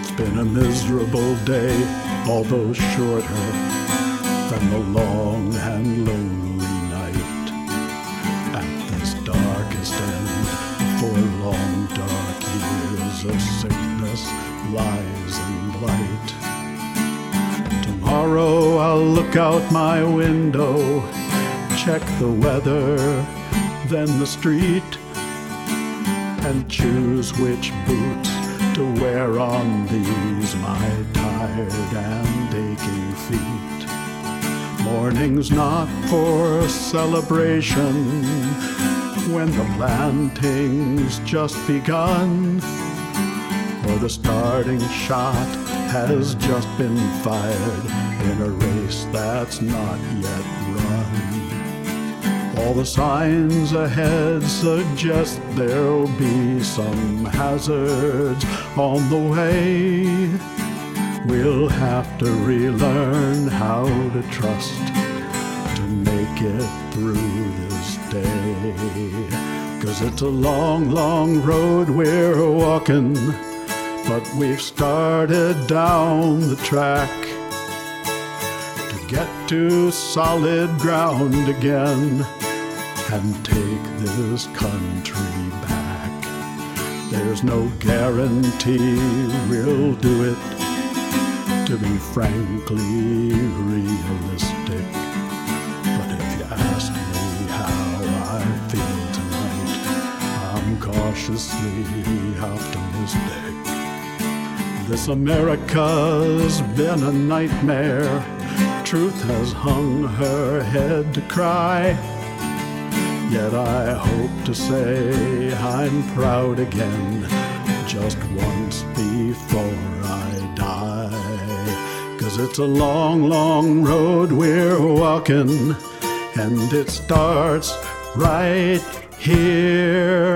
It's been a miserable day, although shorter than the long and lonely night. At this darkest end, for long dark years of sickness lies in blight. Tomorrow I'll look out my window, check the weather, then the street, and choose which boots to wear on these my tired and aching feet. Morning's not for celebration when the planting's just begun, or the starting shot has just been fired in a race that's not yet run. All the signs ahead suggest there'll be some hazards on the way. We'll have to relearn how to trust to make it through this day. 'Cause it's a long, long road we're walking, but we've started down the track to get to solid ground again and take this country back. There's no guarantee we'll do it, to be frankly realistic. But if you ask me how I feel tonight, I'm cautiously optimistic. This America's been a nightmare. Truth has hung her head to cry. Yet I hope to say I'm proud again, just once before I die. 'Cause it's a long, long road we're walking, and it starts right here